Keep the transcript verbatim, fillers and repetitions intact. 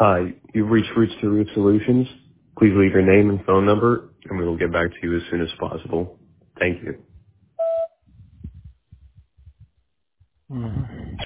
Hi, you've reached Roots to Roots Solutions. Please leave your name and phone number, and we will get back to you as soon as possible. Thank you. Mhm.